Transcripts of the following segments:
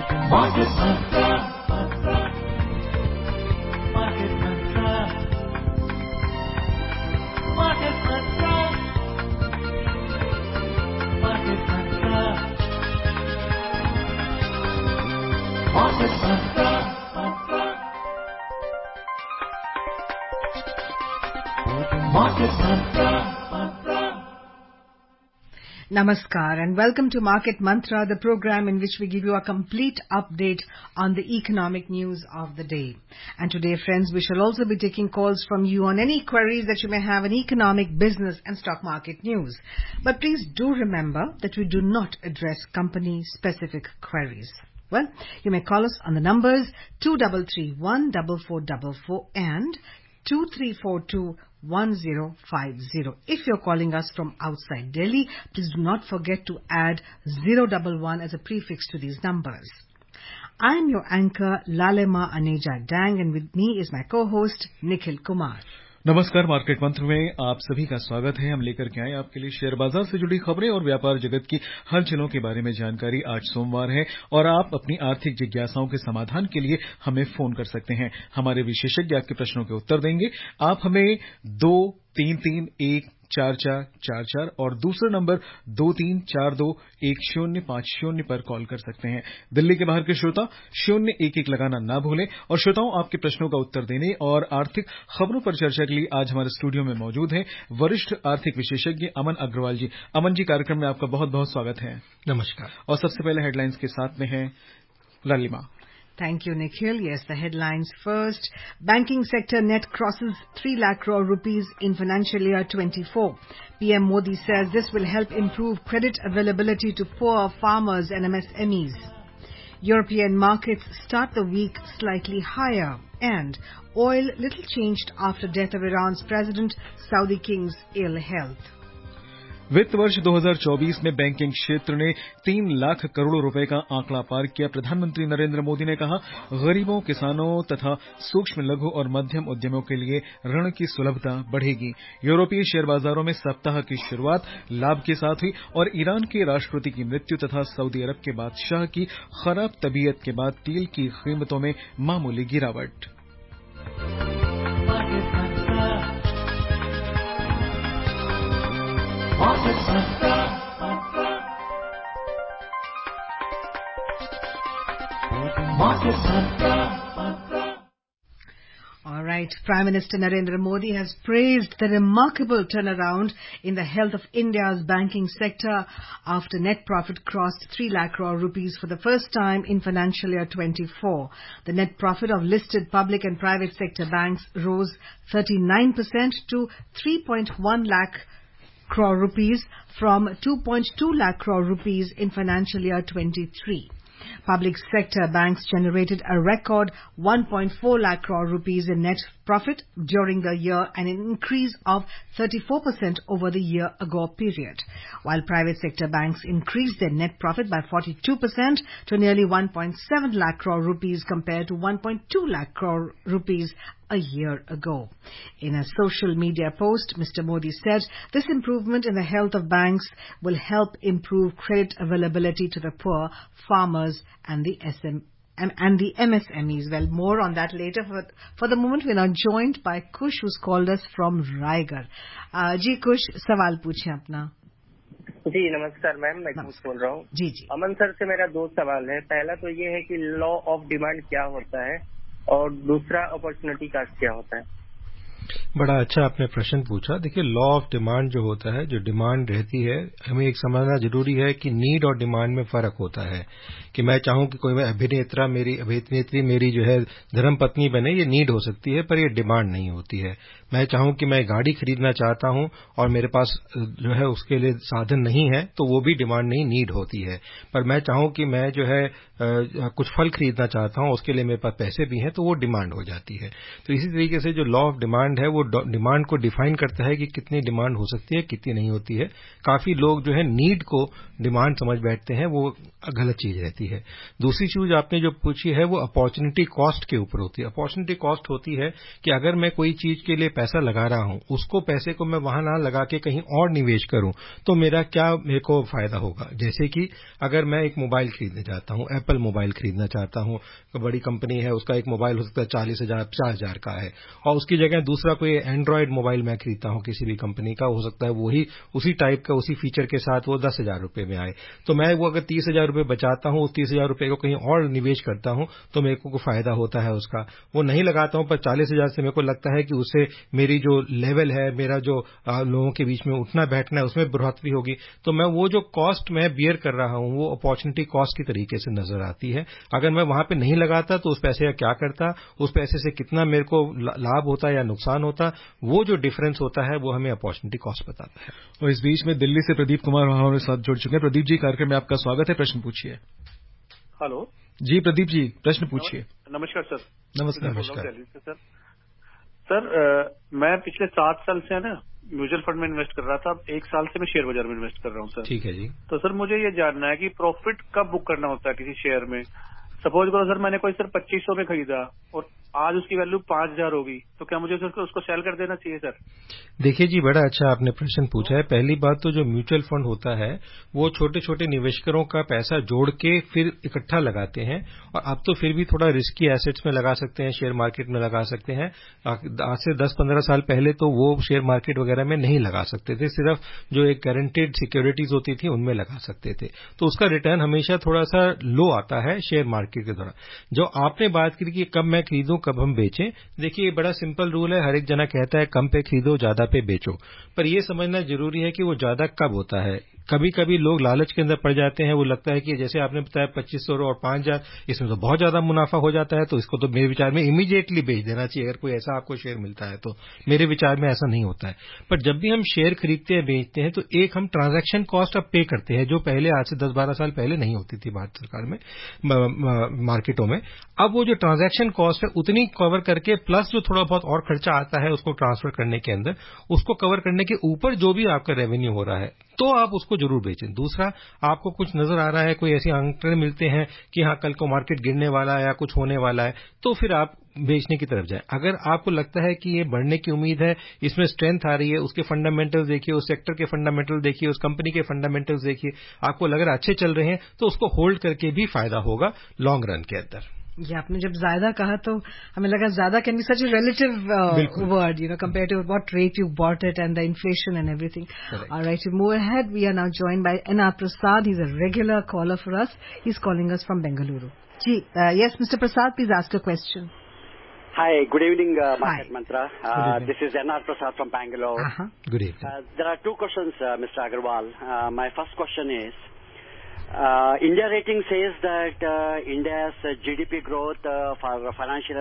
Market Mantra, Market Mantra, Market Mantra, Market Mantra, Market Mantra, Market Mantra. Namaskar and welcome to Market Mantra, the program in which we give you a complete update on the economic news of the day. And today, friends, we shall also be taking calls from you on any queries that you may have in economic, business and stock market news. But please do remember that we do not address company-specific queries. Well, you may call us on the numbers 2331-4444 and 2342-1050. If you're calling us from outside Delhi, please do not forget to add 011 as a prefix to these numbers. I'm your anchor, Lalema Aneja Dang, and with me is my co-host, Nikhil Kumar. नमस्कार, market Mantra में आप सभी का स्वागत है। हम लेकर के आए आपके लिए शेयर बाजार से जुड़ी खबरें और व्यापार जगत की हलचलों के बारे में जानकारी। आज सोमवार है और आप अपनी आर्थिक जिज्ञासाओं के समाधान के लिए हमें फोन कर सकते हैं। हमारे विशेषज्ञ आपके प्रश्नों के उत्तर देंगे। आप हमें 23314444 और दूसरा नंबर 23421050 पर कॉल कर सकते हैं। दिल्ली के बाहर के श्रोता 011 लगाना ना भूलें। और श्रोताओं, आपके प्रश्नों का उत्तर देने और आर्थिक खबरों पर चर्चा के लिए आज हमारे स्टूडियो में मौजूद हैं वरिष्ठ आर्थिक विशेषज्ञ अमन अग्रवाल जी। अमन जी, कार्यक्रम में आपका बहुत बहुत स्वागत है। नमस्कार। और सबसे पहले हेडलाइंस के साथ में है लालिमा। Thank you, Nikhil. Yes, the headlines first. Banking sector net crosses 3 lakh crore rupees in financial year 24. PM Modi says this will help improve credit availability to poor farmers and MSMEs. European markets start the week slightly higher. And oil little changed after death of Iran's president, Saudi king's ill health. वित्त वर्ष 2024 में banking क्षेत्र ने 3 लाख करोड़ रुपए का आंकड़ा पार किया। प्रधानमंत्री नरेंद्र मोदी ने कहा, गरीबों, किसानों तथा सूक्ष्म, लघु और मध्यम उद्यमों के लिए ऋण की सुलभता बढ़ेगी। यूरोपीय शेयर बाजारों में सप्ताह की शुरुआत लाभ के साथ हुई और ईरान के राष्ट्रपति की मृत्यु तथा सऊदी अरब के बादशाह की खराब तबीयत के बाद तेल की कीमतों में मामूली गिरावट। Market Mantra, Market Mantra. All right. Prime Minister Narendra Modi has praised the remarkable turnaround in the health of India's banking sector after net profit crossed 3 lakh crore rupees for the first time in financial year 24. The net profit of listed public and private sector banks rose 39% to 3.1 lakh crore rupees from 2.2 lakh crore rupees in financial year 23. Public sector banks generated a record 1.4 lakh crore rupees in net profit during the year, an increase of 34% over the year ago period, while private sector banks increased their net profit by 42% to nearly 1.7 lakh crore rupees compared to 1.2 lakh crore rupees a year ago. In a social media post, Mr. Modi said this improvement in the health of banks will help improve credit availability to the poor, farmers and the MSMEs. Well, more on that later. For the moment, we are now joined by Kush, who's called us from Raigarh. जी कुश, सवाल पूछें अपना। जी नमस्कार ma'am, मैं कुश बोल रहा हूँ। जी जी। अमन sir से मेरा 2 सवाल है। पहला तो ये है कि लॉ ऑफ डिमांड क्या होता है और दूसरा अपॉर्चुनिटी कॉस्ट क्या होता है। बड़ा अच्छा आपने प्रश्न पूछा। देखिए, लॉ ऑफ डिमांड जो होता है, जो डिमांड रहती है, हमें एक समझना जरूरी है कि नीड और डिमांड में फर्क होता है। कि मैं चाहूं कि कोई अभिनेत्री मेरी जो है धर्मपत्नी बने, ये नीड हो सकती है, पर ये डिमांड नहीं होती है। मैं चाहूं कि मैं गाड़ी खरीदना चाहता हूं और मेरे पास जो है उसके लिए साधन नहीं है, तो वो भी डिमांड नहीं, नीड होती है। पर मैं चाहूं कि मैं जो है कुछ फल खरीदना चाहता हूं, उसके लिए मेरे पास पैसे भी हैं, तो वो डिमांड हो जाती है। तो इसी तरीके से जो लॉ ऑफ डिमांड है वो डिमांड को डिफाइन करता है कि कितनी डिमांड हो सकती है, कितनी नहीं होती है। काफी लोग जो है नीड को डिमांड समझ बैठते हैं, वो गलत चीज रहती है। दूसरी चीज आपने जो पूछी है वो अपॉर्चुनिटी कॉस्ट के ऊपर होती है। अपॉर्चुनिटी कॉस्ट होती है कि अगर मैं कोई चीज के लिए पैसा लगा रहा हूं, उसको पैसे को मैं वहां ना लगा के कहीं और निवेश करूं तो मेरे को फायदा होगा। जैसे कि अगर मैं एक मोबाइल खरीदने चाहता हूं, एप्पल मोबाइल खरीदना चाहता हूं, तो बड़ी कंपनी है, उसका एक मोबाइल हो सकता है 40,000 50,000 का है, और उसकी जगह दूसरा कोई एंड्रॉयड मोबाइल मैं खरीदता हूं किसी भी कंपनी का, हो सकता है वही उसी टाइप का उसी फीचर के साथ वो 10,000 रुपए में आए, तो मैं वो अगर 30,000 रुपए बचाता हूं, उस 30,000 रुपए को कहीं और निवेश करता हूं तो मेरे को फायदा होता है उसका। वो नहीं लगाता हूं, पर 40,000 से मेरे को लगता है कि उससे मेरी जो लेवल है, मेरा जो लोगों के बीच में उठना बैठना है, उसमें बढ़ोतरी होगी, तो मैं वो जो कॉस्ट मैं बियर कर रहा हूं वो अपॉर्चुनिटी कॉस्ट की तरीके से नजर आती है। अगर मैं वहां पे नहीं लगाता तो उस पैसे का क्या करता, उस पैसे से कितना मेरे को लाभ होता या नुकसान होता, वो जो डिफरेंस होता है वो हमें अपॉर्चुनिटी कॉस्ट बताता है। और इस बीच में दिल्ली से प्रदीप कुमार हमारे साथ जुड़ चुके हैं। प्रदीप जी, कार्यक्रम में आपका स्वागत है, प्रश्न पूछिए। हेलो जी प्रदीप जी, प्रश्न पूछिए। नमस्कार सर। नमस्कार। सर मैं पिछले 7 साल से है ना म्यूचुअल फंड में इन्वेस्ट कर रहा था, अब 1 साल से मैं शेयर बाजार में इन्वेस्ट कर रहा हूँ सर। ठीक है जी। तो सर मुझे ये जानना है कि प्रॉफिट कब बुक करना होता है किसी शेयर में। सपोज करो सर मैंने कोई सर 2500 में खरीदा और आज उसकी वैल्यू 5,000 होगी, तो क्या मुझे उसको सेल कर देना चाहिए सर? देखिए जी, बड़ा अच्छा आपने प्रश्न पूछा है। पहली बात तो जो म्यूचुअल फंड होता है वो छोटे छोटे निवेशकरों का पैसा जोड़ के फिर इकट्ठा लगाते हैं, और अब तो फिर भी थोड़ा रिस्की एसेट्स में लगा सकते हैं, शेयर मार्केट में लगा सकते हैं। आज से 10-15 साल पहले तो वो शेयर मार्केट वगैरह में नहीं लगा सकते थे, सिर्फ जो एक गारंटेड सिक्योरिटीज होती थी उनमें लगा सकते थे, तो उसका रिटर्न हमेशा थोड़ा सा लो आता है शेयर मार्केट के दौरान। जो आपने बात की कि कब मैं खरीदूं कब हम बेचें, देखिए बड़ा सिंपल रूल है, हर एक जना कहता है कम पे खरीदो ज्यादा पे बेचो, पर यह समझना जरूरी है कि वो ज्यादा कब होता है। कभी कभी लोग लालच के अंदर पड़ जाते हैं, वो लगता है कि जैसे आपने बताया 2500 और 5,000, इसमें तो बहुत ज्यादा मुनाफा हो जाता है, तो इसको तो मेरे विचार में इमीडिएटली बेच देना चाहिए अगर कोई ऐसा आपको शेयर मिलता है तो। मेरे विचार में ऐसा नहीं होता है। पर जब भी हम शेयर खरीदते हैं बेचते हैं तो एक हम ट्रांजैक्शन कॉस्ट अब पे करते हैं, जो पहले आज से 10-12 साल पहले नहीं होती थी भारत सरकार में मार्केटों में। अब वो जो ट्रांजैक्शन कॉस्ट है उतनी कवर करके प्लस जो थोड़ा बहुत और खर्चा आता है उसको ट्रांसफर करने के अंदर, उसको कवर करने के ऊपर जो भी आपका रेवेन्यू हो रहा है तो आप उसको जरूर बेचें। दूसरा, आपको कुछ नजर आ रहा है, कोई ऐसे आंकड़े मिलते हैं कि हाँ कल को मार्केट गिरने वाला है या कुछ होने वाला है, तो फिर आप बेचने की तरफ जाए। अगर आपको लगता है कि ये बढ़ने की उम्मीद है, इसमें स्ट्रेंथ आ रही है, उसके फंडामेंटल्स देखिए, उस सेक्टर के फंडामेंटल्स देखिए, उस कंपनी के फंडामेंटल्स देखिए, आपको लग रहा है अच्छे चल रहे हैं, तो उसको होल्ड करके भी फायदा होगा लॉन्ग रन के अंदर। ये आपने जब ज्यादा कहा तो हमें लगा ज्यादा can be such a relative word, compared to what rate you bought it and the inflation and everything. Correct. All right, to move ahead, we are now joined by N.R. Prasad. He's a regular caller for us. He's calling us from Bengaluru. Yes, Mr. Prasad, please ask a question. Hi, good evening, Market Mantra. This is N.R. Prasad from Bangalore. Good evening. There are 2 questions, Mr. Agarwal. My first question is, India rating says that India's GDP growth for financial year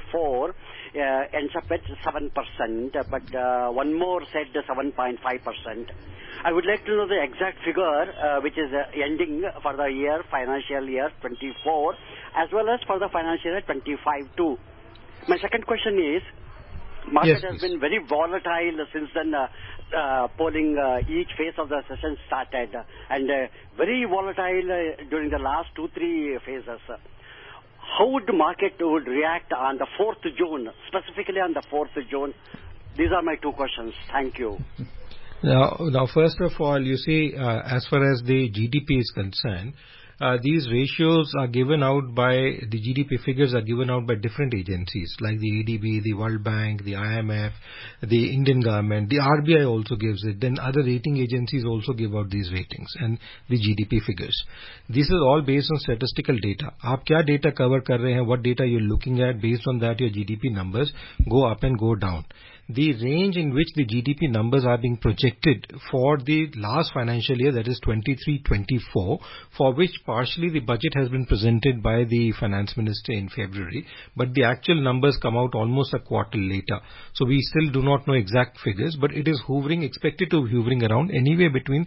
24 ends up at 7%, but one more said 7.5%. I would like to know the exact figure which is ending for the year financial year 24 as well as for the financial year 25 too. My second question is, market has been very volatile since then polling each phase of the session started, and very volatile during the last 2-3 phases. How would the market would react on the 4th June, specifically on the 4th June? These are my 2 questions. Thank you. Now, first of all, you see, as far as the GDP is concerned, these ratios are given out by, the GDP figures are given out by different agencies like the ADB, the World Bank, the IMF, the Indian government, the RBI also gives it, then other rating agencies also give out these ratings and the GDP figures. This is all based on statistical data. आप क्या data cover कर रहे हैं, what data you're looking at, based on that your GDP numbers go up and go down. The range in which the GDP numbers are being projected for the last financial year, that is 23-24, for which partially the budget has been presented by the finance minister in February, but the actual numbers come out almost a quarter later. So we still do not know exact figures, but it is expected to be hovering around anywhere between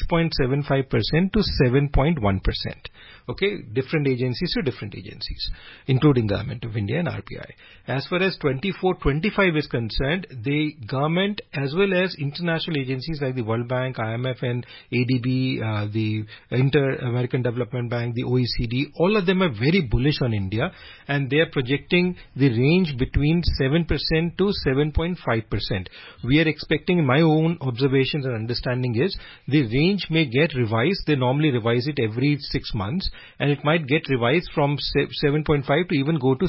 6.75% to 7.1%. Okay, different agencies to different agencies, including Government of India and RBI. As far as 24-25 is concerned, hand, the government as well as international agencies like the World Bank, IMF and ADB, the Inter-American Development Bank, the OECD, all of them are very bullish on India, and they are projecting the range between 7% to 7.5%. We are expecting, my own observations and understanding is, the range may get revised. They normally revise it every 6 months, and it might get revised from 7.5 to even go to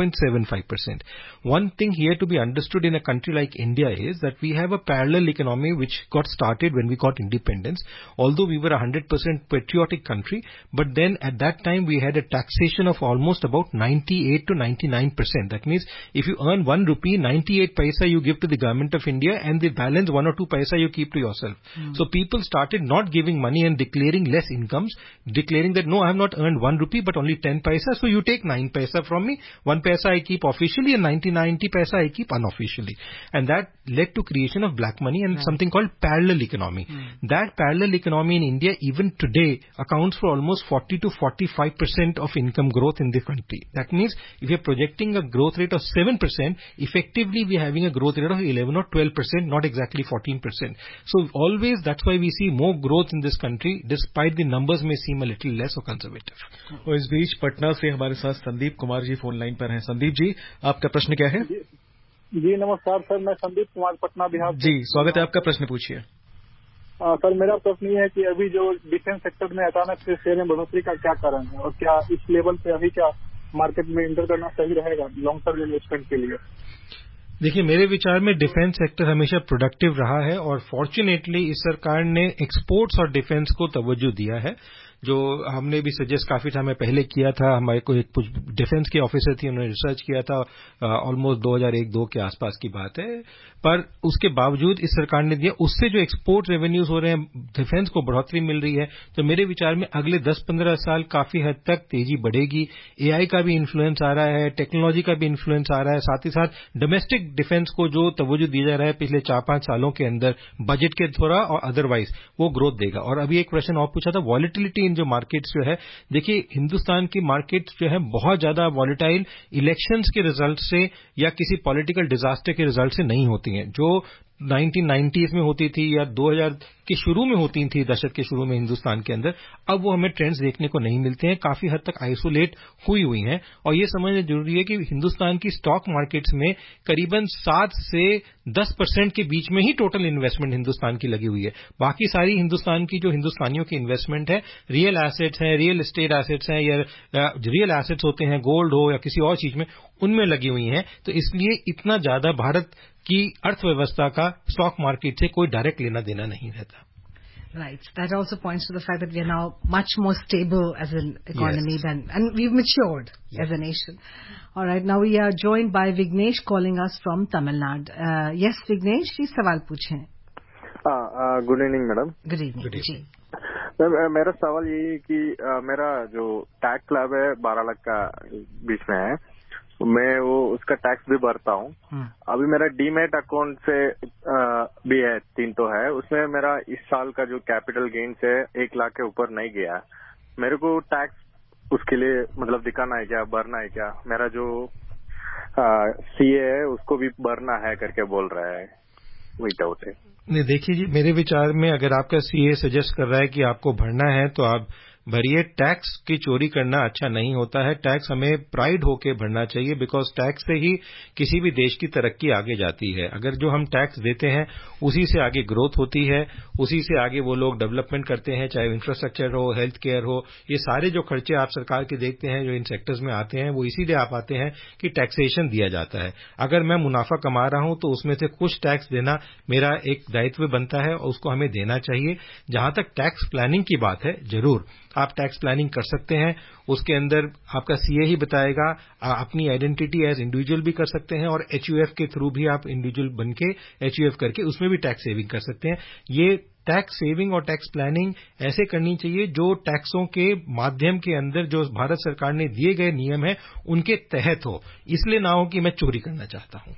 7.75%. One thing here to be understood in a country like India is that we have a parallel economy which got started when we got independence. Although we were a 100% patriotic country, but then at that time we had a taxation of almost about 98 to 99%. That means if you earn 1 rupee, 98 paisa you give to the government of India, and the balance 1 or 2 paisa you keep to yourself. So people started not giving money and declaring less incomes, declaring that no, I have not earned 1 rupee but only 10 paisa, so you take 9 paisa from me, 1 paisa I keep officially and 90 paisa I keep unofficially. And that led to creation of black money and something called parallel economy. That parallel economy in India even today accounts for almost 40 to 45% of income growth in the country. That means if you are projecting a growth rate of 7%, effectively we are having a growth rate of 11 or 12%, not exactly 14%. So always that's why we see more growth in this country, despite the numbers may seem a little less or conservative. और इस बीच पटना से हमारे साथ Sandeep Kumar ji phone line पर हैं। संदीप जी, आपका प्रश्न क्या है? जी नमस्कार सर, मैं संदीप कुमार पटना बिहार जी, स्वागत है आपका, प्रश्न पूछिए। सर मेरा प्रश्न ये है कि अभी जो डिफेंस सेक्टर में अचानक से शेयर में बढ़ोतरी का क्या कारण है, और क्या इस लेवल पे अभी क्या मार्केट में एंटर करना सही रहेगा लॉन्ग टर्म इन्वेस्टमेंट के लिए? देखिए, मेरे विचार में डिफेंस सेक्टर हमेशा प्रोडक्टिव रहा है, और फॉर्चुनेटली इस सरकार ने एक्सपोर्ट्स और डिफेंस को तवज्जो दिया है, जो हमने भी सजेस्ट काफी समय पहले किया था। हमारे को एक कुछ डिफेंस के ऑफिसर थी, उन्होंने रिसर्च किया था, ऑलमोस्ट 2001-2 के आसपास की बात है, पर उसके बावजूद इस सरकार ने दिया। उससे जो एक्सपोर्ट रेवेन्यूज हो रहे हैं, डिफेंस को बढ़ोतरी मिल रही है, तो मेरे विचार में अगले 10-15 साल काफी हद तक तेजी बढ़ेगी। एआई का भी इन्फ्लुएंस आ रहा है, टेक्नोलॉजी का भी इन्फ्लुएंस आ रहा है, साथ ही साथ डोमेस्टिक डिफेंस को जो तवज्जो दिया जा रहा है पिछले 4-5 सालों के अंदर बजट के थोड़ा और अदरवाइज, वो ग्रोथ देगा। और अभी एक प्रश्न और पूछा था, वॉलेटिलिटी इन जो मार्केट्स जो है, देखिए हिंदुस्तान की मार्केट्स जो है बहुत ज्यादा वॉलेटाइल इलेक्शंस के रिजल्ट से या किसी पॉलिटिकल डिजास्टर के रिजल्ट से नहीं होती हैं, जो 1990s में होती थी या 2000 के शुरू में होती थी, दशक के शुरू में हिंदुस्तान के अंदर। अब वो हमें ट्रेंड्स देखने को नहीं मिलते हैं, काफी हद तक आइसोलेट हुई हैं। और ये समझना जरूरी है कि हिंदुस्तान की स्टॉक मार्केट्स में करीबन 7 से 10% के बीच में ही टोटल इन्वेस्टमेंट हिंदुस्तान की लगी हुई है। बाकी सारी हिंदुस्तान की जो हिंदुस्तानियों की इन्वेस्टमेंट है, रियल एसेट्स हैं, रियल एस्टेट एसेट्स हैं, या रियल एसेट्स होते हैं, गोल्ड हो या किसी और चीज में, उनमें लगी हुई हैं। तो इसलिए इतना ज्यादा भारत की अर्थव्यवस्था का स्टॉक मार्केट से कोई डायरेक्ट लेना देना नहीं रहता। Right. That also points to the fact that we are now much more stable as an economy and we've matured as a nation. All right. Now we are joined by Vignesh calling us from Tamil Nadu. Yes, Vignesh, ji सवाल पूछें। Good evening madam. Good evening जी। मेरा सवाल यही है कि मेरा जो टैक्स स्लैब है 12 लाख का बीच में है, मैं वो उसका टैक्स भी भरता हूँ। अभी मेरा डीमेट अकाउंट से भी है, 3 तो है, उसमें मेरा इस साल का जो कैपिटल गेन्स है 1 लाख के ऊपर नहीं गया। मेरे को टैक्स उसके लिए मतलब दिखाना है क्या, भरना है क्या? मेरा जो सीए है उसको भी भरना है करके बोल रहा है, वही डाउट है। नहीं, देखिए जी, मेरे विचार में अगर आपका सीए सजेस्ट कर रहा है कि आपको भरना है तो आप भरिए। टैक्स की चोरी करना अच्छा नहीं होता है। टैक्स हमें प्राइड होके भरना चाहिए, बिकॉज टैक्स से ही किसी भी देश की तरक्की आगे जाती है। अगर जो हम टैक्स देते हैं उसी से आगे ग्रोथ होती है, उसी से आगे वो लोग डेवलपमेंट करते हैं, चाहे इंफ्रास्ट्रक्चर हो, हेल्थ केयर हो। ये सारे जो खर्चे आप सरकार के देखते हैं जो इन सेक्टर्स में आते हैं, वो इसीलिए आप आते हैं कि टैक्सेशन दिया जाता है। अगर मैं मुनाफा कमा रहा हूं तो उसमें से कुछ टैक्स देना मेरा एक दायित्व बनता है और उसको हमें देना चाहिए। जहां तक टैक्स प्लानिंग की बात है, जरूर आप टैक्स प्लानिंग कर सकते हैं। उसके अंदर आपका सीए ही बताएगा। अपनी आइडेंटिटी एज इंडिविजुअल भी कर सकते हैं, और एचयूएफ के थ्रू भी आप इंडिविजुअल बन के एचयूएफ करके उसमें भी टैक्स सेविंग कर सकते हैं। ये टैक्स सेविंग और टैक्स प्लानिंग ऐसे करनी चाहिए जो टैक्सों के माध्यम के अंदर जो भारत सरकार ने दिए गए नियम है उनके तहत हो, इसलिए ना हो कि मैं चोरी करना चाहता हूं।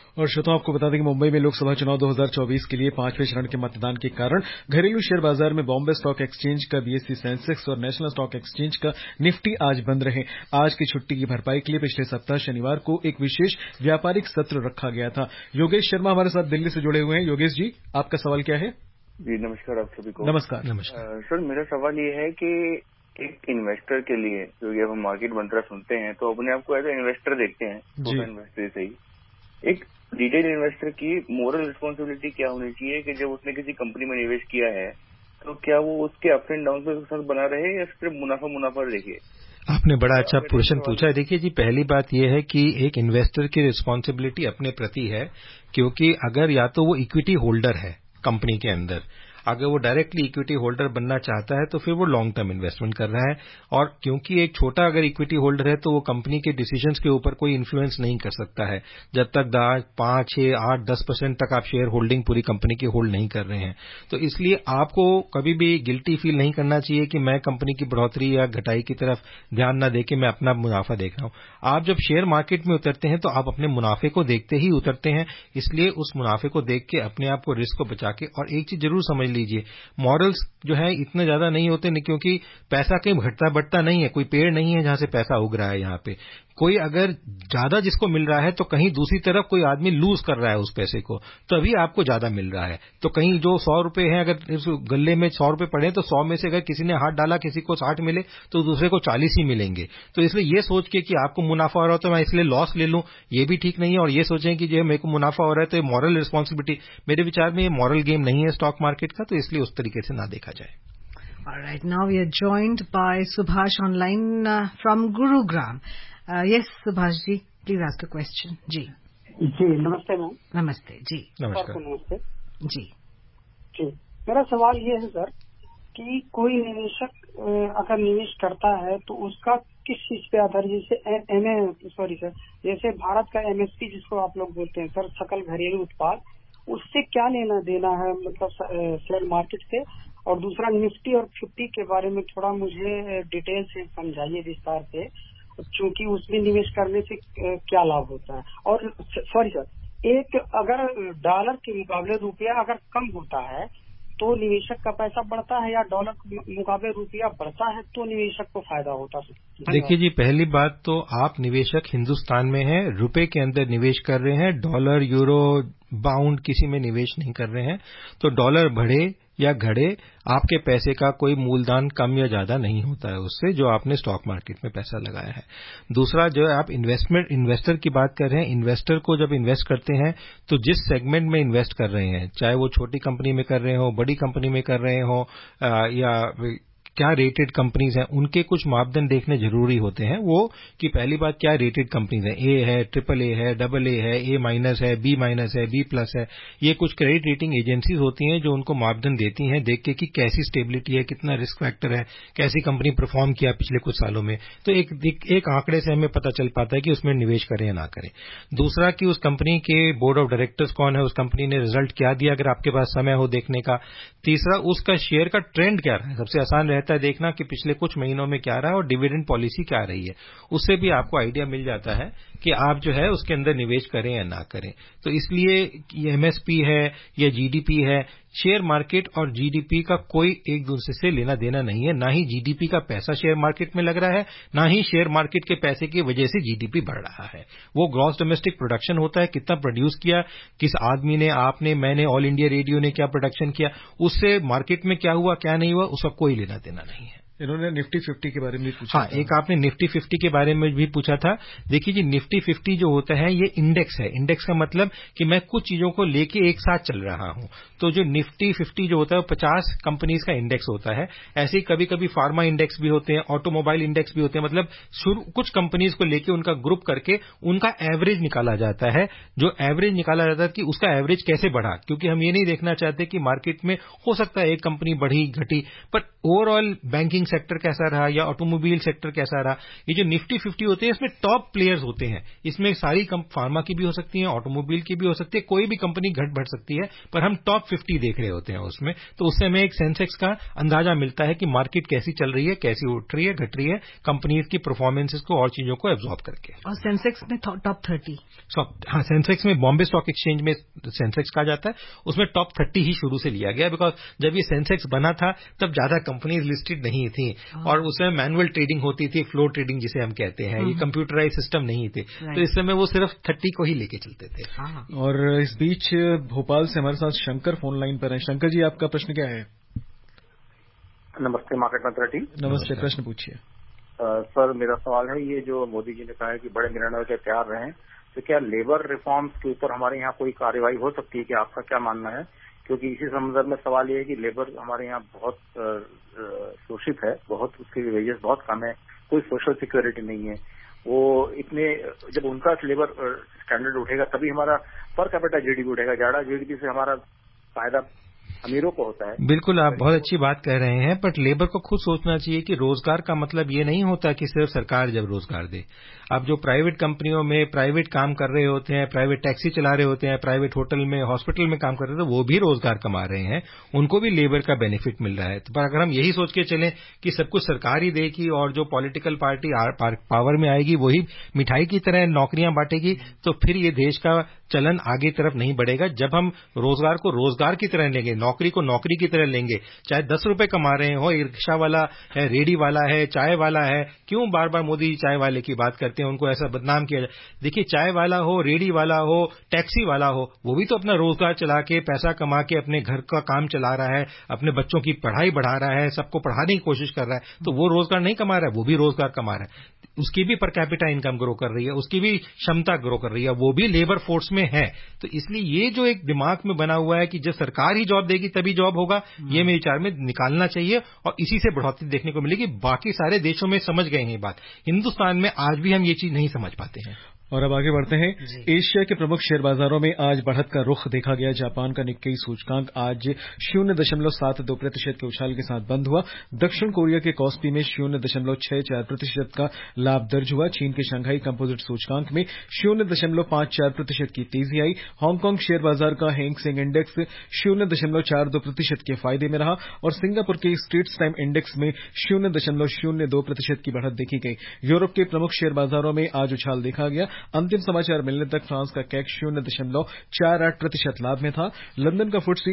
और श्रोताओं, आपको बता दें कि मुंबई में लोकसभा चुनाव 2024 के लिए 5वें चरण के मतदान के कारण घरेलू शेयर बाजार में बॉम्बे स्टॉक एक्सचेंज का बीएसई सेंसेक्स और नेशनल स्टॉक एक्सचेंज का निफ्टी आज बंद रहे। आज की छुट्टी की भरपाई के लिए पिछले सप्ताह शनिवार को एक विशेष व्यापारिक सत्र रखा गया था। योगेश शर्मा हमारे साथ दिल्ली से जुड़े हुए हैं। योगेश जी, आपका सवाल क्या है? जी नमस्कार आप सभी को। नमस्कार। सर मेरा सवाल ये है कि एक इन्वेस्टर के लिए जो ये हम मार्केट मंत्रा सुनते हैं तो अपने आप को एज ए इन्वेस्टर देखते हैं, इन्वेस्टर से ही। एक रिटेल इन्वेस्टर की मोरल रिस्पॉन्सिबिलिटी क्या होनी चाहिए कि जब उसने किसी कंपनी में निवेश किया है तो क्या वो उसके अप एंड डाउन पे साथ बना रहे या सिर्फ मुनाफा देखे? आपने बड़ा अच्छा प्रश्न पूछा है। देखिए जी, पहली बात यह है कि एक इन्वेस्टर की रिस्पॉन्सिबिलिटी अपने प्रति है, क्योंकि अगर या तो वो इक्विटी होल्डर है कंपनी के अंदर, अगर वो डायरेक्टली इक्विटी होल्डर बनना चाहता है तो फिर वो लॉन्ग टर्म इन्वेस्टमेंट कर रहा है। और क्योंकि एक छोटा अगर इक्विटी होल्डर है तो वो कंपनी के डिसीजंस के ऊपर कोई इन्फ्लुएंस नहीं कर सकता है जब तक 5, 6, 8, 10% तक आप शेयर होल्डिंग पूरी कंपनी की होल्ड नहीं कर रहे हैं। तो इसलिए आपको कभी भी गिल्टी फील नहीं करना चाहिए कि मैं कंपनी की बढ़ोतरी या घटाई की तरफ ध्यान न देके मैं अपना मुनाफा देख रहा हूं। आप जब शेयर मार्केट में उतरते हैं तो आप अपने मुनाफे को देखते ही उतरते हैं, इसलिए उस मुनाफे को देख के अपने आप को रिस्क को बचा के। और एक चीज जरूर समझ लीजिए, मॉरल्स जो है इतने ज्यादा नहीं होते, क्योंकि पैसा कहीं घटता बढ़ता नहीं है, कोई पेड़ नहीं है जहां से पैसा उग रहा है। यहाँ पे कोई अगर ज्यादा जिसको मिल रहा है तो कहीं दूसरी तरफ कोई आदमी लूज कर रहा है उस पैसे को, तभी आपको ज्यादा मिल रहा है। तो कहीं जो 100 रुपए है, अगर इस गले में 100 रुपए पड़े तो 100 में से अगर किसी ने हाथ डाला किसी को 60 मिले तो दूसरे को 40 ही मिलेंगे। तो इसलिए ये सोच के कि आपको मुनाफा हो रहा हो तो मैं इसलिए लॉस ले लूं, ये भी ठीक नहीं है। और ये सोचें कि जो मेरे को मुनाफा हो रहा है तो मॉरल रिस्पॉन्सिबिलिटी, मेरे विचार में ये मॉरल गेम नहीं है स्टॉक मार्केट का, तो इसलिए उस तरीके से ना देखा जाए। All right, now we are joined by Subhash online from Gurugram. Yes, Subhash ji, please ask a question. जी नमस्ते मैम। नमस्ते जी। नमस्कार। नमस्ते जी जी। मेरा सवाल ये है सर कि कोई निवेशक अगर निवेश करता है तो उसका किस चीज पे आधारित, जैसे जैसे भारत का एमएसपी जिसको आप लोग बोलते हैं सर, सकल घरेलू उत्पाद, उससे क्या लेना देना है मतलब शेयर मार्केट से? और दूसरा निफ्टी और 50 के बारे में थोड़ा मुझे डिटेल से समझाइए विस्तार से, क्योंकि उसमें निवेश करने से क्या लाभ होता है। और सॉरी सर, एक अगर डॉलर के मुकाबले रुपया अगर कम होता है तो निवेशक का पैसा बढ़ता है, या डॉलर के मुकाबले रुपया बढ़ता है तो निवेशक को फायदा होता है? देखिए जी, पहली बात तो आप निवेशक हिंदुस्तान में हैं, रुपए के अंदर निवेश कर रहे हैं, डॉलर, यूरो, बाउंड किसी में निवेश नहीं कर रहे हैं। तो डॉलर बढ़े या घटे, आपके पैसे का कोई मूलधन कम या ज्यादा नहीं होता है उससे जो आपने स्टॉक मार्केट में पैसा लगाया है। दूसरा, जो आप इन्वेस्टर की बात कर रहे हैं, इन्वेस्टर को जब इन्वेस्ट करते हैं तो जिस सेगमेंट में इन्वेस्ट कर रहे हैं, चाहे वो छोटी कंपनी में कर रहे हो, बड़ी कंपनी में कर रहे हो, या क्या रेटेड कंपनीज हैं, उनके कुछ मापदंड देखने जरूरी होते हैं। वो कि पहली बात क्या रेटेड कंपनीज है, ए है, ट्रिपल ए है, डबल ए है, ए माइनस है, बी माइनस है, बी प्लस है। ये कुछ क्रेडिट रेटिंग एजेंसीज होती हैं जो उनको मापदंड देती हैं देख के कि कैसी स्टेबिलिटी है, कितना रिस्क फैक्टर है, कैसी कंपनी परफॉर्म किया पिछले कुछ सालों में। तो एक आंकड़े से हमें पता चल पाता है कि उसमें निवेश करें या ना करें। दूसरा कि उस कंपनी के बोर्ड ऑफ डायरेक्टर्स कौन है, उस कंपनी ने रिजल्ट क्या दिया अगर आपके पास समय हो देखने का। तीसरा, उसका शेयर का ट्रेंड क्या रहा है, सबसे आसान रहता है देखना कि पिछले कुछ महीनों में क्या रहा है और डिविडेंड पॉलिसी क्या रही है। उससे भी आपको आइडिया मिल जाता है कि आप जो है उसके अंदर निवेश करें या ना करें। तो इसलिए ये एमएसपी है या जीडीपी है, शेयर मार्केट और जीडीपी का कोई एक दूसरे से लेना देना नहीं है। ना ही जीडीपी का पैसा शेयर मार्केट में लग रहा है, ना ही शेयर मार्केट के पैसे की वजह से जीडीपी बढ़ रहा है। वो ग्रॉस डोमेस्टिक प्रोडक्शन होता है, कितना प्रोड्यूस किया, किस आदमी ने, आपने, मैंने, ऑल इंडिया रेडियो ने क्या प्रोडक्शन किया, उससे मार्केट में क्या हुआ क्या नहीं हुआ उसका कोई लेना देना नहीं है। इन्होंने निफ्टी 50 के बारे में भी पूछा। हाँ, एक आपने निफ्टी 50 के बारे में भी पूछा था। देखिए जी, निफ्टी 50 जो होता है ये इंडेक्स है। इंडेक्स का मतलब कि मैं कुछ चीजों को लेके एक साथ चल रहा हूं। तो जो निफ्टी 50 जो होता है वो 50 कंपनीज का इंडेक्स होता है। ऐसे ही कभी कभी फार्मा इंडेक्स भी होते हैं, ऑटोमोबाइल इंडेक्स भी होते हैं। मतलब कुछ कंपनीज को लेके उनका ग्रुप करके उनका एवरेज निकाला जाता है। जो एवरेज निकाला जाता है कि उसका एवरेज कैसे बढ़ा, क्योंकि हम ये नहीं देखना चाहते कि मार्केट में हो सकता है एक कंपनी बढ़ी घटी, पर ओवरऑल बैंकिंग सेक्टर कैसा रहा या ऑटोमोबाइल सेक्टर कैसा रहा। ये जो निफ्टी 50 होते हैं इसमें टॉप प्लेयर्स होते हैं। इसमें सारी फार्मा की भी हो सकती है, ऑटोमोबाइल की भी हो सकती है, कोई भी कंपनी घट बढ़ सकती है, पर हम टॉप 50 देख रहे होते हैं उसमें, तो उससे हमें एक सेंसेक्स का अंदाजा मिलता है कि मार्केट कैसी चल रही है, कैसी उठ रही है, घट रही है, कंपनीज की परफॉर्मेंसेस को और चीजों को एब्जॉर्ब करके। और सेंसेक्स में टॉप 30? हाँ, सेंसेक्स में बॉम्बे स्टॉक एक्सचेंज में सेंसेक्स कहा जाता है, उसमें टॉप 30 ही शुरू से लिया गया, बिकॉज जब ये सेंसेक्स बना था तब ज्यादा कंपनीज लिस्टेड नहीं थी और उसमें मैनुअल ट्रेडिंग होती थी, फ्लो ट्रेडिंग जिसे हम कहते हैं, ये कंप्यूटराइज सिस्टम नहीं थे, तो इस समय वो सिर्फ 30 को ही लेके चलते थे। और इस बीच भोपाल से हमारे साथ शंकर फोन लाइन पर हैं। शंकर जी, आपका प्रश्न क्या है? नमस्ते मार्केट मंत्रा टीम। नमस्ते, प्रश्न पूछिए। सर, मेरा सवाल है, ये जो मोदी जी ने कहा है कि बड़े निर्णय के तैयार रहें, तो क्या लेबर रिफॉर्म्स के ऊपर हमारे यहाँ कोई कार्रवाई हो सकती है? कि आपका क्या मानना है? क्योंकि इसी संदर्भ में सवाल ये है कि लेबर हमारे यहाँ बहुत शोषित है, बहुत, उसके वेजेस बहुत कम है, कोई सोशल सिक्योरिटी नहीं है। वो इतने, जब उनका लेबर स्टैंडर्ड उठेगा तभी हमारा पर कैपिटा जीडीपी उठेगा। ज्यादा जीडीपी से हमारा फायदा अमीरों को होता है। बिल्कुल, आप बहुत अच्छी बात कह रहे हैं, बट लेबर को खुद सोचना चाहिए कि रोजगार का मतलब ये नहीं होता कि सिर्फ सरकार जब रोजगार दे। अब जो प्राइवेट कंपनियों में प्राइवेट काम कर रहे होते हैं, प्राइवेट टैक्सी चला रहे होते हैं, प्राइवेट होटल में, हॉस्पिटल में काम कर रहे होते हैं, वो भी रोजगार कमा रहे हैं, उनको भी लेबर का बेनिफिट मिल रहा है। तो अगर हम यही सोच के चलें कि सब कुछ सरकार ही देगी और जो पॉलिटिकल पार्टी पावर में आएगी वही मिठाई की तरह नौकरियां बांटेगी, तो फिर ये देश का चलन आगे तरफ नहीं बढ़ेगा। जब हम रोजगार को रोजगार की तरह लेंगे, नौकरी को नौकरी की तरह लेंगे, चाहे 10 रुपए कमा रहे हो, रिक्शा वाला है, रेडी वाला है, चाय वाला है, क्यों बार बार मोदी जी चाय वाले की बात करते हैं, उनको ऐसा बदनाम किया जाए? देखिए, चाय वाला हो, रेडी वाला हो, टैक्सी वाला हो, वो भी तो अपना रोजगार चला के पैसा कमा के अपने घर का काम चला रहा है, अपने बच्चों की पढ़ाई बढ़ा रहा है, सबको पढ़ाने की कोशिश कर रहा है, तो वो रोजगार नहीं कमा रहा है, वो भी रोजगार कमा रहा है, उसकी भी पर कैपिटा इनकम ग्रो कर रही है, उसकी भी क्षमता ग्रो कर रही है, वो भी लेबर फोर्स में है। तो इसलिए ये जो एक दिमाग में बना हुआ है कि जब सरकार ही जॉब देगी तभी जॉब होगा, ये मेरे विचार में निकालना चाहिए और इसी से बढ़ोतरी देखने को मिलेगी। बाकी सारे देशों में समझ गए हैं ये बात, हिंदुस्तान में आज भी हम ये चीज नहीं समझ पाते हैं। और अब आगे बढ़ते हैं। एशिया के प्रमुख शेयर बाजारों में आज बढ़त का रुख देखा गया। जापान का निक्केई सूचकांक आज 0.72% के उछाल के साथ बंद हुआ। दक्षिण कोरिया के कॉस्पी में 0.64% का लाभ दर्ज हुआ। चीन के शंघाई कंपोजिट सूचकांक में 0.54% की तेजी आई। हांगकांग शेयर बाजार का हैंग सेंग इंडेक्स 0.42% के फायदे में रहा और सिंगापुर के स्ट्रेट्स टाइम इंडेक्स में 0.02% की बढ़त देखी गई। यूरोप के प्रमुख शेयर बाजारों में आज उछाल देखा गया। अंतिम समाचार मिलने तक फ्रांस का कैक 0.48% लाभ में था। लंदन का फुट्सी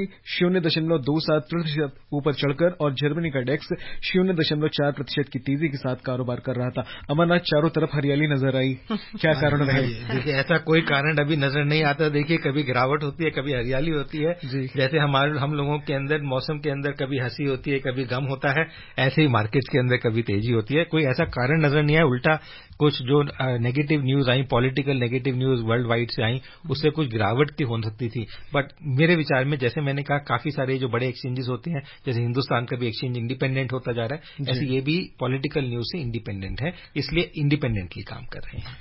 0.27% ऊपर चढ़कर और जर्मनी का डेक्स 0.4% की तेजी के साथ कारोबार कर रहा था। अमरनाथ, चारों तरफ हरियाली नजर आई, क्या कारण रहे? देखिए, ऐसा कोई कारण अभी नजर नहीं आता। देखिए, कभी गिरावट होती है, कभी हरियाली होती है। जैसे हम लोगों के अंदर मौसम के अंदर कभी हंसी होती है, कभी गम होता है, ऐसे ही मार्केट्स के अंदर कभी तेजी होती है। कोई ऐसा कारण नजर नहीं आया। उल्टा कुछ जो नेगेटिव न्यूज आई, political negative news worldwide से आई, उससे कुछ गिरावट की हो सकती थी। बट मेरे विचार में, जैसे मैंने कहा, काफी सारे जो बड़े एक्सचेंजेस होते हैं, जैसे हिंदुस्तान का भी एक्सचेंज इंडिपेंडेंट होता जा रहा है, ऐसे ये भी पॉलिटिकल न्यूज से इंडिपेंडेंट है, इसलिए इंडिपेंडेंटली काम कर रहे हैं।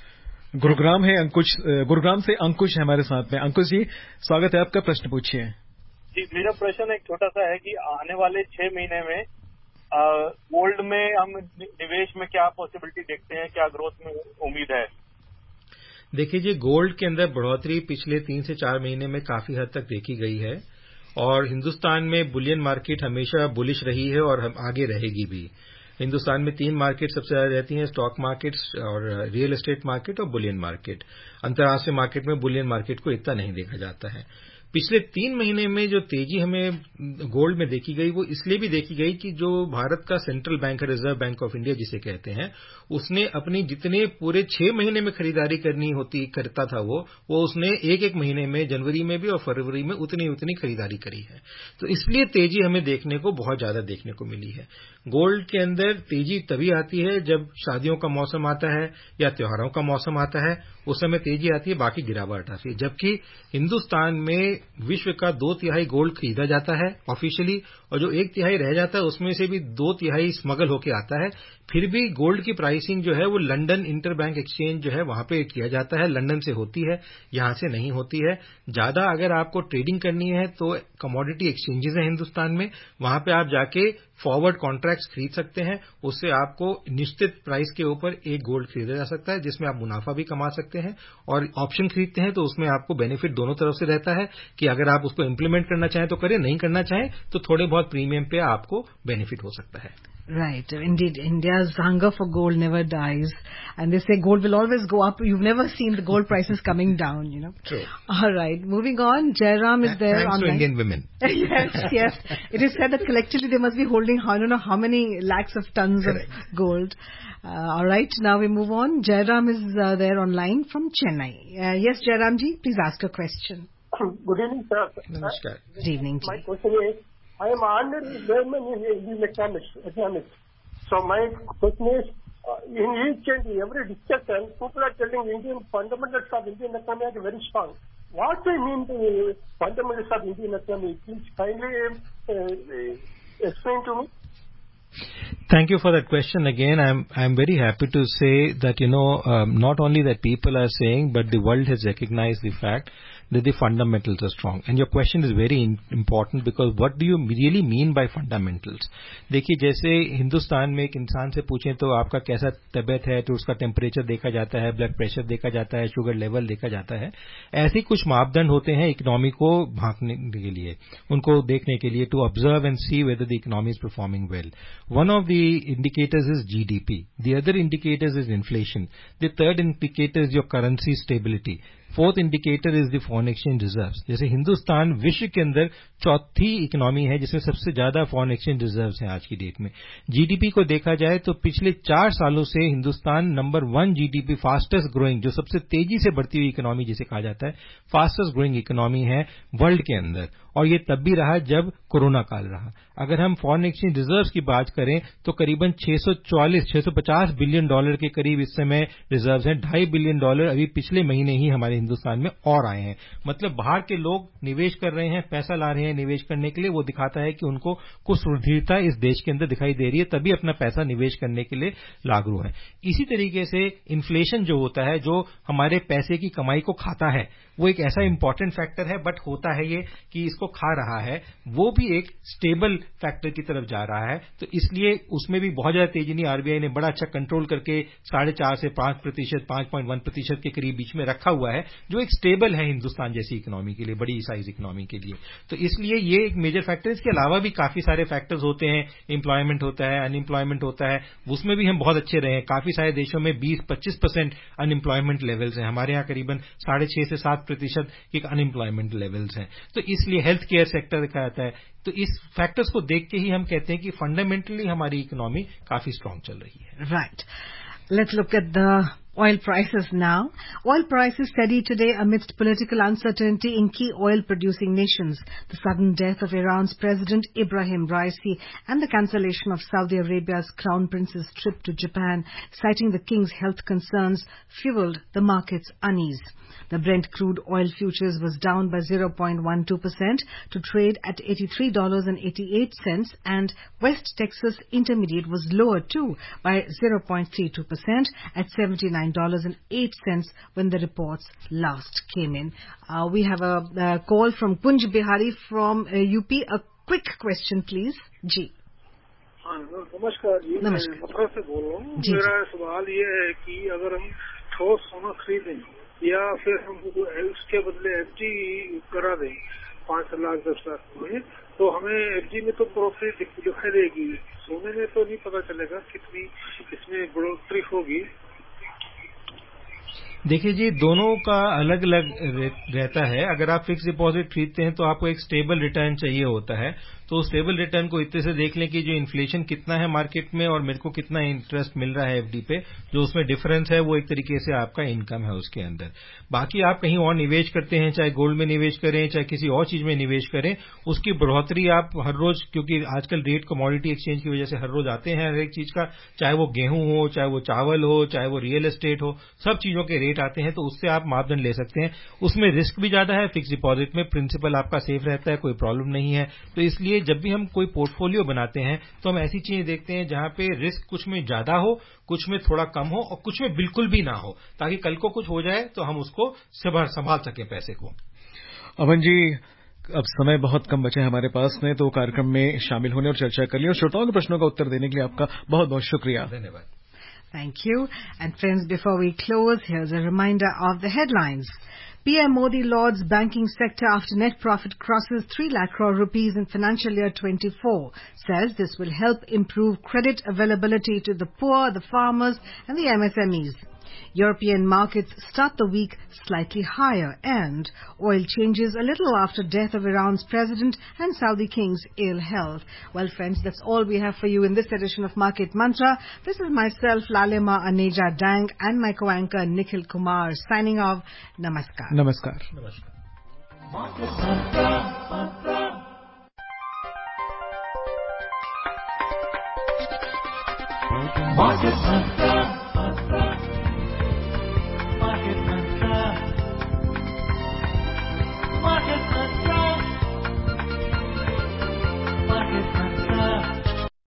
गुरुग्राम से अंकुश है हमारे साथ में। अंकुश जी, स्वागत है आपका, प्रश्न पूछिए। जी, मेरा प्रश्न एक छोटा सा है कि आने वाले 6 महीने में गोल्ड में हम निवेश में क्या पॉसिबिलिटी देखते हैं, क्या ग्रोथ में उम्मीद है? देखिए जी, गोल्ड के अंदर बढ़ोतरी पिछले 3 से 4 महीने में काफी हद तक देखी गई है और हिंदुस्तान में बुलियन मार्केट हमेशा बुलिश रही है और हम आगे रहेगी भी। हिंदुस्तान में 3 मार्केट सबसे ज्यादा रहती हैं, स्टॉक मार्केट्स और रियल एस्टेट मार्केट और बुलियन मार्केट। अंतर्राष्ट्रीय मार्केट में बुलियन मार्केट को इतना नहीं देखा जाता है। पिछले 3 महीने में जो तेजी हमें गोल्ड में देखी गई, वो इसलिए भी देखी गई कि जो भारत का सेंट्रल बैंक है, रिजर्व बैंक ऑफ इंडिया जिसे कहते हैं, उसने अपनी जितने पूरे 6 महीने में खरीदारी करता था वो उसने एक महीने में, जनवरी में भी और फरवरी में उतनी खरीदारी करी है। तो इसलिए तेजी हमें देखने को बहुत ज्यादा देखने को मिली है। गोल्ड के अंदर तेजी तभी आती है जब शादियों का मौसम आता है या त्योहारों का मौसम आता है, उस समय तेजी आती है, बाकी गिरावट आती है। जबकि हिंदुस्तान में विश्व का 2/3 गोल्ड खरीदा जाता है ऑफिशियली, और जो 1/3 रह जाता है उसमें से भी 2/3 स्मगल होके आता है। फिर भी गोल्ड की प्राइसिंग जो है वो लंदन इंटरबैंक एक्सचेंज जो है वहां पे किया जाता है, लंदन से होती है, यहां से नहीं होती है। ज्यादा अगर आपको ट्रेडिंग करनी है तो कमोडिटी एक्सचेंजेस हैं हिंदुस्तान में, वहां पे आप जाके फॉरवर्ड कॉन्ट्रैक्ट्स खरीद सकते हैं। उससे आपको निश्चित प्राइस के ऊपर एक गोल्ड खरीदा जा सकता है, जिसमें आप मुनाफा भी कमा सकते हैं। और ऑप्शन खरीदते हैं तो उसमें आपको बेनिफिट दोनों तरफ से रहता है कि अगर आप उसको इम्प्लीमेंट करना चाहें तो करें, नहीं करना चाहें तो थोड़े बहुत प्रीमियम पे आपको बेनिफिट हो सकता है. Right. Indeed, India's hunger for gold never dies. And they say gold will always go up. You've never seen the gold prices coming down, you know. True. All right. Moving on. Jairam is there Thanks online. to Indian women. Yes. It is said that collectively they must be holding, I don't know how many lakhs of tons Correct. of gold. All right. Now we move on. Jairam is there online from Chennai. Yes, Jairam ji, please ask a question. Good evening, sir. Namaskar. Good evening ji. My question is, I am under German in economics. So my question is, in each and every discussion, people are telling Indian fundamentals of Indian economy are very strong. What do you mean by fundamentals of Indian economy? Please kindly explain to me. Thank you for that question again. I'm very happy to say that, not only that people are saying, but the world has recognized the fact that the fundamentals are strong. And your question is very important because what do you really mean by fundamentals? देखिए, जैसे हिंदुस्तान में एक इंसान से पूछें तो आपका कैसा तबीयत है, तो उसका टेम्परेचर देखा जाता है, ब्लड प्रेशर देखा जाता है, शुगर लेवल देखा जाता है. ऐसे कुछ मापदंड होते हैं इकोनॉमी को भांपने के लिए, उनको देखने के लिए, to observe and see whether the economy is performing well. One of the indicators is GDP. The other indicators is inflation. The third indicator is your currency stability. Fourth indicator is the foreign exchange reserves. जैसे हिंदुस्तान विश्व के अंदर चौथी economy है जिसमें सबसे ज्यादा foreign exchange reserves हैं आज की डेट में. जीडीपी को देखा जाए तो पिछले 4 सालों से Hindustan number 1 GDP fastest growing, जो सबसे तेजी से बढ़ती हुई इकोनॉमी जिसे कहा जाता है, फास्टेस्ट ग्रोइंग इकोनॉमी है वर्ल्ड के अंदर. और ये तब भी रहा जब कोरोना काल रहा. अगर हम फॉरेन एक्सचेंज रिजर्व्स की बात करें तो करीबन 650 बिलियन डॉलर के करीब इस समय रिजर्व्स हैं. $2.5 बिलियन अभी पिछले महीने ही हमारे हिंदुस्तान में और आए हैं. मतलब बाहर के लोग निवेश कर रहे हैं, पैसा ला रहे हैं निवेश करने के लिए. वो दिखाता है कि उनको कुछ सुदृढ़ता इस देश के अंदर दिखाई दे रही है, तभी अपना पैसा निवेश करने के लिए लागू है. इसी तरीके से इन्फ्लेशन जो होता है, जो हमारे पैसे की कमाई को खाता है, वो एक ऐसा इंपॉर्टेंट फैक्टर है, बट होता है ये कि इसको खा रहा है, वो भी एक स्टेबल फैक्टर की तरफ जा रहा है. तो इसलिए उसमें भी बहुत ज्यादा तेजी नहीं, आरबीआई ने बड़ा अच्छा कंट्रोल करके 4.5 से 5%, 5.1% के करीब बीच में रखा हुआ है, जो एक स्टेबल है हिंदुस्तान जैसी इकोनॉमी के लिए, बड़ी साइज इकोनॉमी के लिए. तो इसलिए ये एक मेजर फैक्टर. इसके अलावा भी काफी सारे फैक्टर्स होते हैं. एम्प्लॉयमेंट होता है, अनएम्प्लॉयमेंट होता है, उसमें भी हम बहुत अच्छे रहे हैं. काफी सारे देशों में 20-25% अनएम्प्लॉयमेंट लेवल्स हैं. हमारे यहाँ करीबन 6.5 से 7% के अनएम्प्लॉयमेंट लेवल्स हैं. तो इसलिए हेल्थ केयर सेक्टर देखा जाता है. तो इस फैक्टर्स को देख के ही हम कहते हैं कि फंडामेंटली हमारी इकोनॉमी काफी स्ट्रांग चल रही है. Right. Let's look at the oil prices now. Oil prices steady today amidst political uncertainty in key oil-producing nations. The sudden death of Iran's President Ibrahim Raisi and the cancellation of Saudi Arabia's Crown Prince's trip to Japan, citing the king's health concerns, fueled the market's unease. The Brent crude oil futures was down by 0.12% to trade at $83.88, and West Texas Intermediate was lower too by 0.32% at $79.08 when the reports last came in. We have a call from Kunj Bihari from UP. A quick question, please. जी. नमस्कार जी. मैं मथुरा से बोल रहा हूँ. मेरा सवाल ये है कि अगर हम ठोस सोना खरीदें या फिर हम उसके बदले एफडी करा दें 5 लाख 10 लाख में, तो हमें एफडी में तो प्रॉफिट दिखाई देगी, सोने में तो नहीं पता चलेगा कितनी इसमें बढ़ोतरी होगी. देखिए जी, दोनों का अलग अलग रहता है. अगर आप फिक्स डिपॉजिट खरीदते हैं तो आपको एक स्टेबल रिटर्न चाहिए होता है. तो स्टेबल रिटर्न को इतने से देख लें कि जो इन्फ्लेशन कितना है मार्केट में और मेरे को कितना इंटरेस्ट मिल रहा है एफडी पे, जो उसमें डिफरेंस है वो एक तरीके से आपका इनकम है उसके अंदर. बाकी आप कहीं और निवेश करते हैं, चाहे गोल्ड में निवेश करें, चाहे किसी और चीज में निवेश करें, उसकी बढ़ोतरी आप हर रोज, क्योंकि आजकल रेट कमोडिटी एक्सचेंज की वजह से हर रोज आते हैं हर एक चीज का, चाहे वो गेहूं हो, चाहे वो चावल हो, चाहे वो रियल एस्टेट हो, सब चीजों के रेट आते हैं. तो उससे आप मापदंड ले सकते हैं. उसमें रिस्क भी ज्यादा है. फिक्स डिपॉजिट में प्रिंसिपल आपका सेफ रहता है, कोई प्रॉब्लम नहीं है. तो इसलिए जब भी हम कोई पोर्टफोलियो बनाते हैं तो हम ऐसी चीजें देखते हैं जहां पे रिस्क कुछ में ज्यादा हो, कुछ में थोड़ा कम हो और कुछ में बिल्कुल भी ना हो, ताकि कल को कुछ हो जाए तो हम उसको संभाल सकें पैसे को. अमन जी, अब समय बहुत कम बचे हमारे पास में, तो कार्यक्रम में शामिल होने और चर्चा कर ली और श्रोताओं के प्रश्नों का उत्तर देने के लिए आपका बहुत बहुत शुक्रिया. धन्यवाद. Thank you. And friends, before we close, here's a reminder of the headlines. PM Modi lauds banking sector after net profit crosses 3 lakh crore rupees in financial year 24. Says this will help improve credit availability to the poor, the farmers and the MSMEs. European markets start the week slightly higher and oil changes a little after death of Iran's president and Saudi king's ill health. Well, friends, that's all we have for you in this edition of Market Mantra. This is myself, Lalima Aneja Dang, and my co-anchor Nikhil Kumar signing off. Namaskar. Namaskar. Market Mantra. Market Mantra.